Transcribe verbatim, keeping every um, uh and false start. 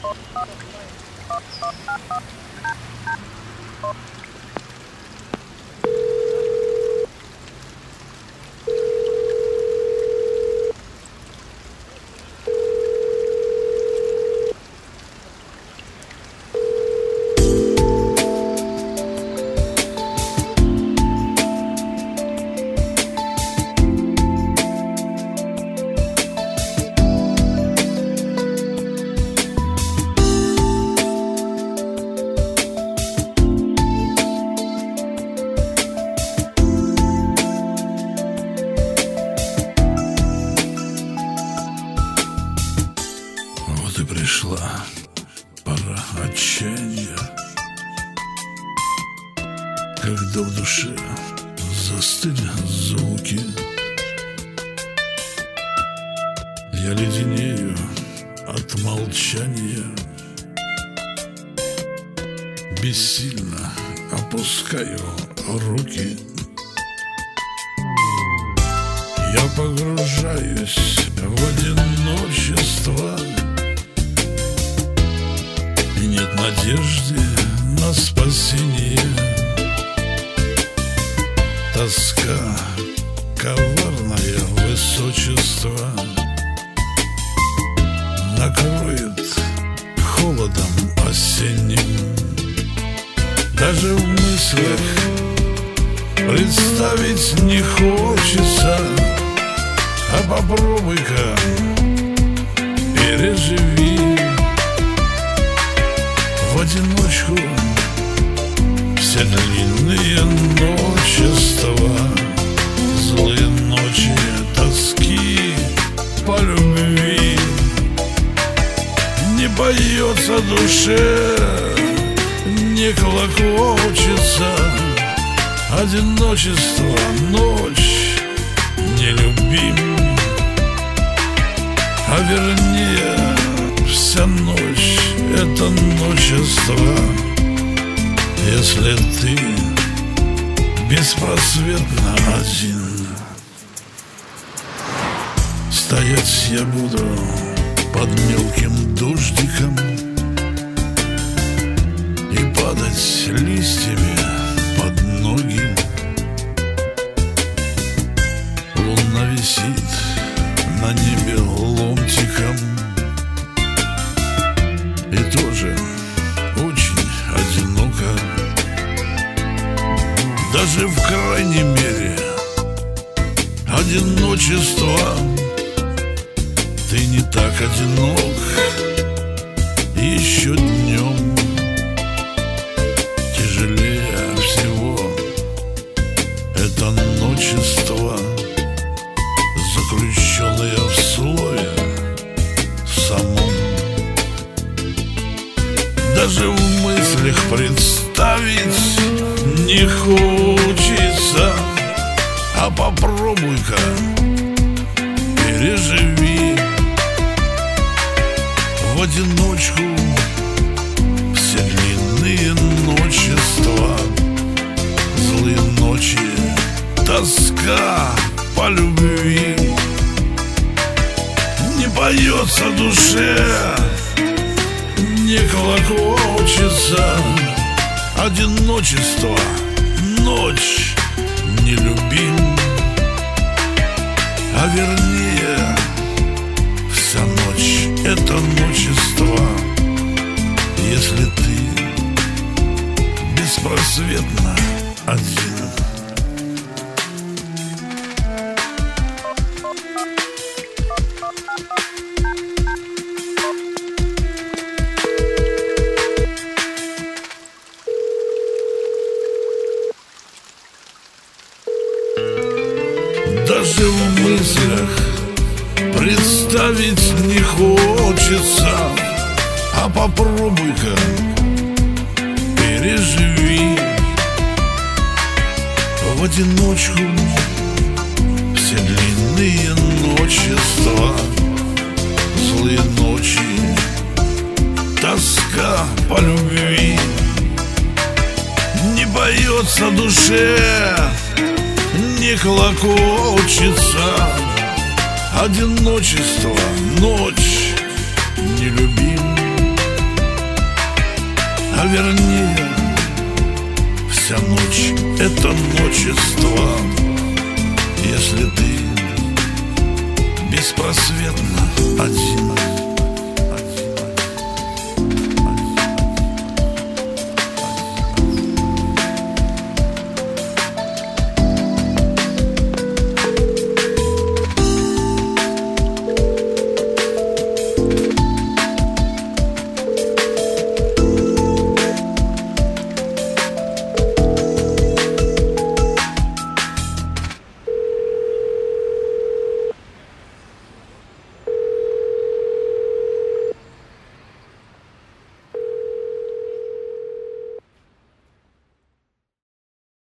Вот и пришла пора отчаяния, когда в душе застыли звуки. Я леденею от молчания, бессильно опускаю руки. Я погружаюсь в одиночество, и нет надежды на спасение. Тоска, коварное высочество накроет холодом осенним. Даже в мыслях представить не хочется, а попробуй-ка переживи в одиночку все длинные ночества, злые ночи тоски по любви. Не поется душе, не колокочется одиночество, ночь нелюбим. А вернее, вся ночь — это ночество, если ты беспросветно один. Стоять я буду под мелким дождиком и падать листьями под ноги. Луна висит на небе ломтиком и тоже очень одиноко. Даже в крайней мере одиночество ты не так одинок. Еще днем тяжелее всего это ночество, заключенное в слое самом. Даже в мыслях представить не хочется, а попробуй-ка переживи в одиночку все длинные ночества, злые ночи, тоска по любви. Не поется душе, не колокочется одиночество, ночь нелюбим. А вернее, вся ночь — это ночество, если ты беспросветно один. Даже в мыслях представить не хочется, а попробуй-ка переживи в одиночку все длинные ночества, злые ночи, тоска по любви. Не поется душе, не колокочется одиночество, ночь нелюбим. А вернее, вся ночь — это ночество. Если ты беспросветно один,